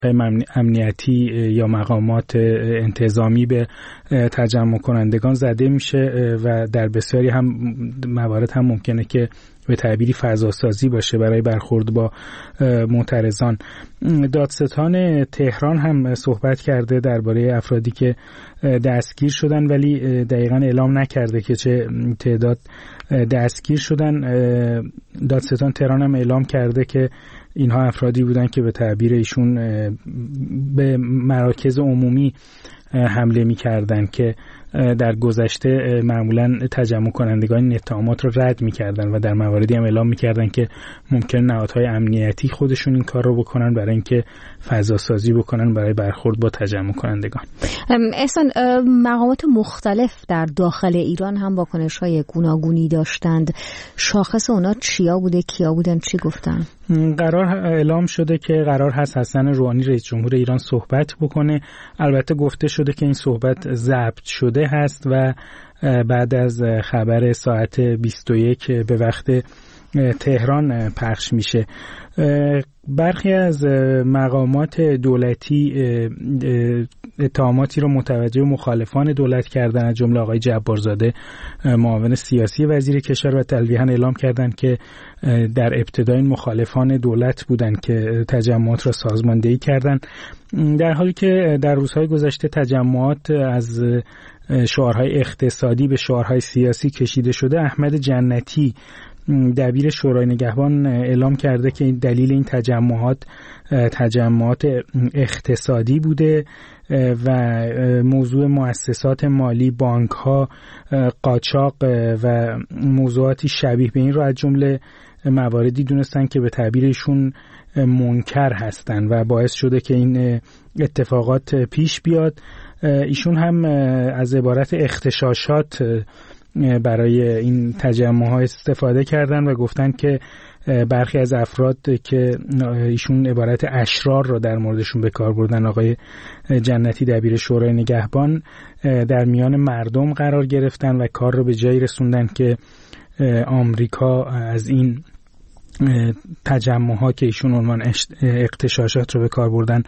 امنیتی یا مقامات انتظامی به تجمع کنندگان زده میشه و در بسیاری هم موارد هم ممکنه که به تعبیری فضاسازی باشه برای برخورد با معترضان. دادستان تهران هم صحبت کرده درباره افرادی که دستگیر شدن، ولی دقیقاً اعلام نکرده که چه تعداد دستگیر شدن. دادستان تهران هم اعلام کرده که اینها افرادی بودن که به تعبیر ایشون به مراکز عمومی حمله می‌کردن که در گذشته معمولاً تجمع کنندگان اتهامات رو رد می‌کردن و در مواردی هم اعلام می‌کردن که ممکن نهادهای امنیتی خودشون این کار رو بکنن برای اینکه فضا سازی بکنن برای برخورد با تجمع کنندگان. احسان، مقامات مختلف در داخل ایران هم واکنش‌های گوناگونی داشتند. شاخص اونا چیا بوده، کیا بودن، چی گفتن؟ قرار اعلام شده که قرار هست حسن روحانی رئیس جمهور ایران صحبت بکنه. البته گفته شده که این صحبت ضبط شده هست و بعد از خبر ساعت 21 به وقت تهران پخش میشه. برخی از مقامات دولتی اتهاماتی رو متوجه مخالفان دولت کردن، از جمله آقای جبارزاده معاون سیاسی وزیر کشور، و تلویحاً اعلام کردند که در ابتدا این مخالفان دولت بودند که تجمعات را سازماندهی کردند، در حالی که در روزهای گذشته تجمعات از شعارهای اقتصادی به شعارهای سیاسی کشیده شده. احمد جنتی دبیر شورای نگهبان اعلام کرده که دلیل این تجمعات اقتصادی بوده و موضوع مؤسسات مالی، بانک‌ها، قاچاق و موضوعاتی شبیه به این را از جمله مواردی دونستن که به تعبیرشون منکر هستن و باعث شده که این اتفاقات پیش بیاد. ایشون هم از عبارت اغتشاشات برای این تجمع‌ها استفاده کردن و گفتن که برخی از افراد که ایشون عبارت اشرار را در موردشون به کار بردن، آقای جنتی دبیر شورای نگهبان، در میان مردم قرار گرفتن و کار رو به جایی رسوندن که آمریکا از این تجمع‌ها که ایشون عنوان اغتشاشات رو به کار بردن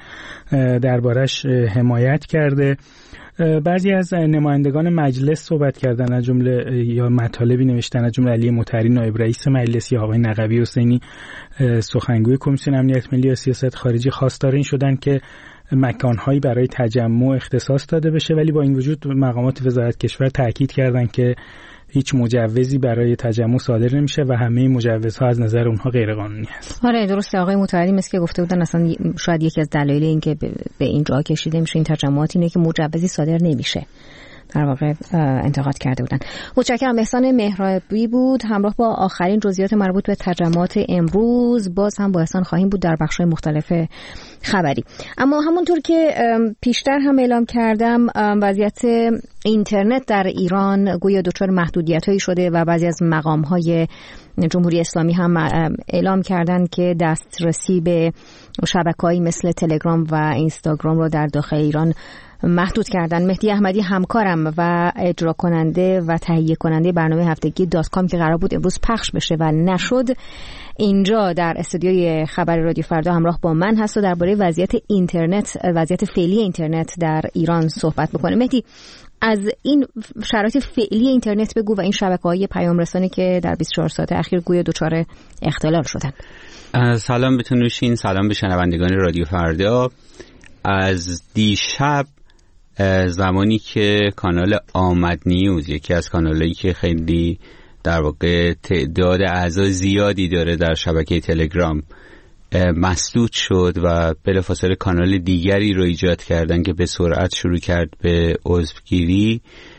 دربارش حمایت کرده. بعضی از نمایندگان مجلس صحبت کردن، از جمله یا مطالبی نوشتن، از جمله علی مطهری نایب رئیس مجلس یا آقای نقوی حسینی سخنگوی کمیسیون امنیت ملی و سیاست خارجی خواستار این شدن که مکان‌هایی برای تجمع اختصاص داده بشه، ولی با این وجود مقامات وزارت کشور تاکید کردن که هیچ مجوزی برای تجمع صادر نمیشه و همه مجوزها از نظر اونها غیر قانونی هست. آره درسته. آقای متولی مثل که گفته بودن اصلا شاید یکی از دلایل این که به اینجا کشیده میشه این تجمعات اینه که مجوزی صادر نمیشه، در واقع انتقاد کرده بودن. متشکرم. احسان مهرابی بود همراه با آخرین جزئیات مربوط به تجمعات امروز. باز هم با احسان خواهیم بود در بخش‌های مختلف خبری. اما همونطور که پیشتر هم اعلام کردم، وضعیت اینترنت در ایران گویا دچار محدودیت‌هایی شده و بعضی از مقام‌های جمهوری اسلامی هم اعلام کردن که دسترسی به شبکه‌هایی مثل تلگرام و اینستاگرام رو در داخل ایران محدود کردن. مهدی احمدی همکارم و اجرا کننده و تهیه کننده برنامه هفتگی .com که قرار بود امروز پخش بشه و نشد، اینجا در استودیوی خبر رادیو فردا همراه با من هست و درباره وضعیت اینترنت، وضعیت فعلی اینترنت در ایران صحبت بکنه. مهدی، از این شرایط فعلی اینترنت بگو و این شبکه‌های پیام رسانی که در 24 ساعت اخیر گویا دچار اختلال شدن. سلام به نوشین، سلام به شنوندگان رادیو فردا. از دیشب زمانی که کانال آمد نیوز، یکی از کانالایی که خیلی در واقع تعداد اعضای زیادی داره در شبکه تلگرام، مسدود شد و بلافاصله کانال دیگری رو ایجاد کردن که به سرعت شروع کرد به عضوگیری،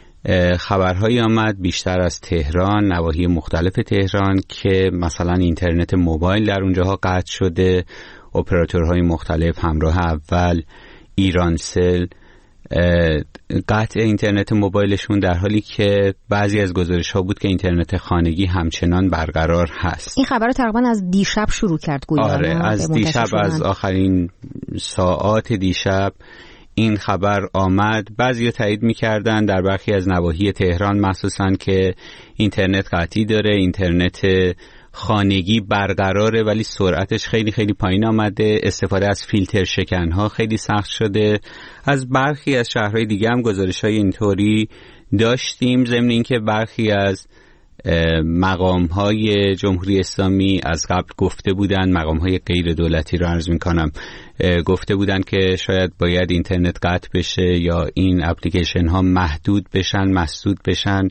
خبرهایی آمد بیشتر از تهران، نواحی مختلف تهران، که مثلا اینترنت موبایل در اونجاها قطع شده. اپراتورهای مختلف همراه اول، ایرانسل، قطع اینترنت موبایلشون، در حالی که بعضی از گزارش‌ها بود که اینترنت خانگی همچنان برقرار هست. این خبر تقریبا از دیشب شروع کرد گویا. آره، از دیشب، از آخرین ساعات دیشب این خبر آمد. بعضی تایید می‌کردن در برخی از نواحی تهران مخصوصاً که اینترنت قطعی داره، اینترنت خانگی برقراره ولی سرعتش خیلی خیلی پایین آمده. استفاده از فیلتر شکن‌ها خیلی سخت شده. از برخی از شهرهای دیگه هم گزارش‌های اینطوری داشتیم، ضمن اینکه برخی از مقام‌های جمهوری اسلامی از قبل گفته بودن، مقام‌های غیر دولتی رو عرض می‌کنم، گفته بودن که شاید باید اینترنت قطع بشه یا این اپلیکیشن ها محدود بشن، مسدود بشن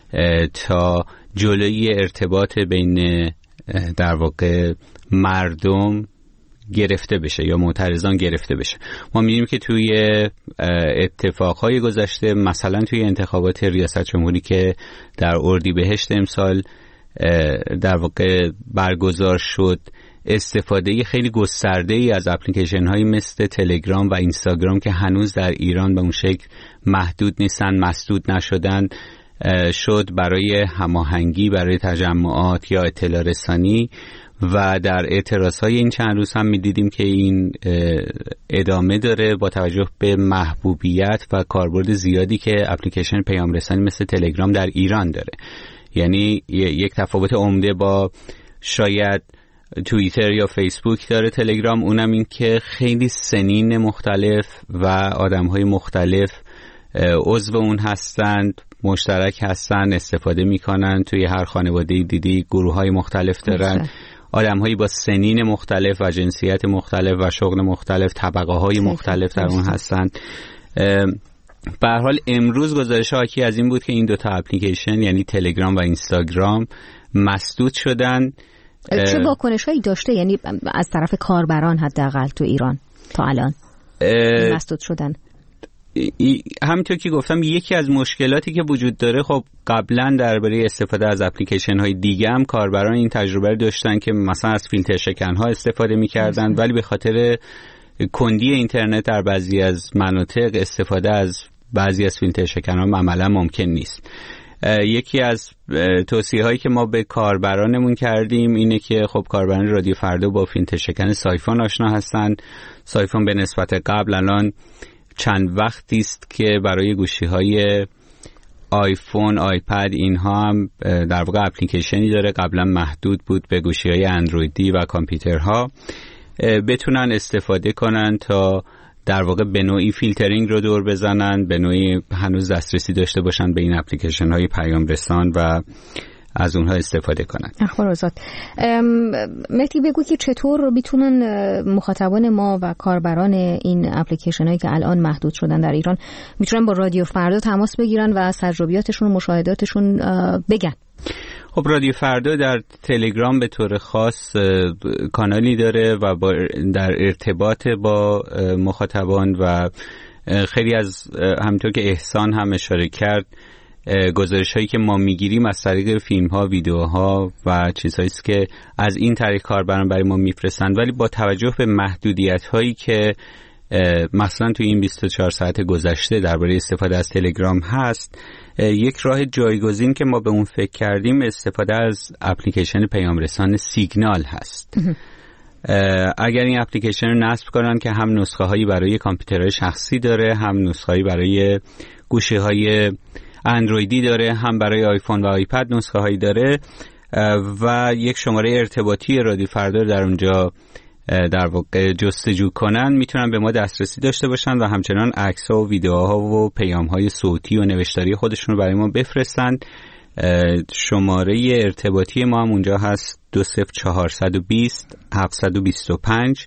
تا جلوی ارتباط بین در واقع مردم گرفته بشه یا معترضان گرفته بشه. ما می‌بینیم که توی اتفاقهای گذشته، مثلا توی انتخابات ریاست جمهوری که در اردیبهشت امسال در واقع برگزار شد، استفاده خیلی گسترده‌ای از اپلیکیشن‌هایی مثل تلگرام و اینستاگرام که هنوز در ایران به اون شکل محدود نیستن، مسدود نشدن، شد برای هماهنگی، برای تجمعات یا اطلاع رسانی. و در اعتراضهای این چند روز هم می‌دیدیم که این ادامه داره با توجه به محبوبیت و کاربرد زیادی که اپلیکیشن پیام رسانی مثل تلگرام در ایران داره. یعنی یک تفاوت عمده با شاید توییتر یا فیسبوک داره تلگرام، اونم این که خیلی سنین مختلف و آدم‌های مختلف عضو اون هستند، مشترک هستن، استفاده میکنن. توی هر خانواده دیدی گروه‌های مختلف دارن، آدم‌هایی با سنین مختلف و جنسیت مختلف و شغل مختلف، طبقه‌های مختلف در اون هستن. به هر حال امروز گزارش حاکی از این بود که این دوتا اپلیکیشن یعنی تلگرام و اینستاگرام مسدود شدن. چه واکنش‌هایی داشته یعنی از طرف کاربران حداقل تو ایران تا الان مسدود شدن؟ همینطور که گفتم یکی از مشکلاتی که وجود داره، خب قبلا درباره استفاده از اپلیکیشن های دیگه هم کاربران این تجربه رو داشتن که مثلا از فیلتر شکن ها استفاده می‌کردن، ولی به خاطر کندی اینترنت در بعضی از مناطق استفاده از بعضی از فیلتر شکن ها عملا ممکن نیست. یکی از توصیه هایی که ما به کاربرانمون کردیم اینه که خب کاربران رادیو فردا با فیلتر شکن سایفون آشنا هستن. سایفون به نسبت قبل الان چند وقتی است که برای گوشی‌های آیفون، آیپد اینها هم در واقع اپلیکیشنی داره، قبلا محدود بود به گوشی‌های اندرویدی و کامپیوترها، بتونن استفاده کنن تا در واقع به نوعی فیلترینگ رو دور بزنن، به نوعی هنوز دسترسی داشته باشن به این اپلیکیشن‌های پیام رسان و از اونها استفاده کنن. خلاصات مهدی بگو که چطور میتونن مخاطبان ما و کاربران این اپلیکیشن هایی که الان محدود شدن در ایران میتونن با رادیو فردا تماس بگیرن و از تجربیاتشون و مشاهداتشون بگن؟ خب رادیو فردا در تلگرام به طور خاص کانالی داره و در ارتباط با مخاطبان و خیلی از همونطور که احسان هم اشاره کرد گزارش هایی که ما میگیریم از طریق فیلم ها، ویدیوها و چیزهایی است که از این طریق کاربران برای ما میفرستند، ولی با توجه به محدودیت هایی که مثلا توی این 24 ساعت گذشته درباره استفاده از تلگرام هست، یک راه جایگزین که ما به اون فکر کردیم استفاده از اپلیکیشن پیام رسان سیگنال هست. اگر این اپلیکیشن رو نصب کنن که هم نسخه هایی برای کامپیوترهای شخصی داره، هم نسخه هایی برای گوشی های اندرویدی داره، هم برای آیفون و آیپد نسخه هایی داره و یک شماره ارتباطی رادیو فردا در اونجا در واقع جستجو کنن، میتونن به ما دسترسی داشته باشن و همچنان عکس‌ها و ویدیوها و پیام‌های صوتی و نوشتاری خودشون رو برای ما بفرستن. شماره ارتباطی ما هم اونجا هست 20420 725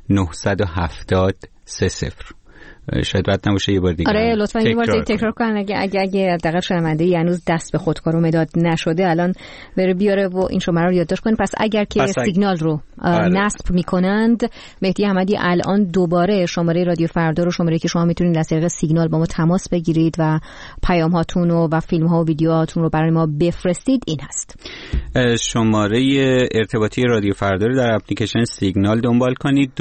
970 30. شاید بد نباشه یه بار دیگه. آره لطفاً یه بار دیگه تکرار کن اگه دقیقاً شنونده هنوز دست به خودکارو مداد نشده الان بره بیاره و این شماره رو یادداشت کنه. پس اگر که سیگنال رو نصب میکنند، مهدی احمدی الان دوباره شماره رادیو فردا رو، شماره که شما میتونید از طریق سیگنال با ما تماس بگیرید و پیام هاتون و فیلم ها و ویدیوهاتون رو برای ما بفرستید، این هست. شماره ارتباطی رادیو فردا رو در اپلیکیشن سیگنال دنبال کنید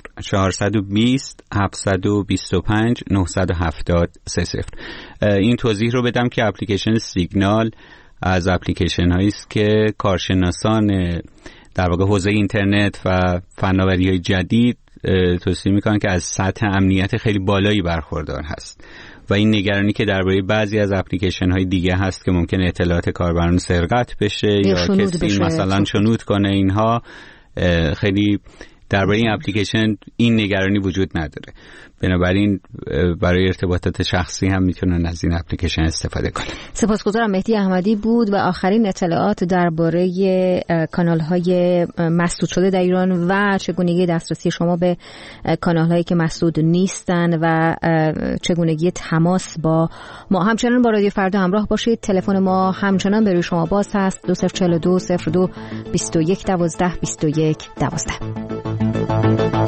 20420 725 970 30. این توضیح رو بدم که اپلیکیشن سیگنال از اپلیکیشن هایی است که کارشناسان در واقع حوزه اینترنت و فناوری‌های جدید توصیه میکنن که از سطح امنیت خیلی بالایی برخوردار هست و این نگرانی که درباره بعضی از اپلیکیشن های دیگه هست که ممکن اطلاعات کاربران سرقت بشه یا کسی مثلا شنود کنه، اینها خیلی درباره این اپلیکیشن این نگرانی وجود نداره. بنابراین برای ارتباطات شخصی هم میتونن از این اپلیکیشن استفاده کنن. سپاسگزارم. مهدی احمدی بود و آخرین اطلاعات درباره کانال‌های مسدود شده در ایران و چگونگی دسترسی شما به کانال‌هایی که مسدود نیستن و چگونگی تماس با ما. همچنان با رادیو فردا همراه باشید. تلفن ما همچنان به روی شما باز هست 2042 02 21 12 21 12.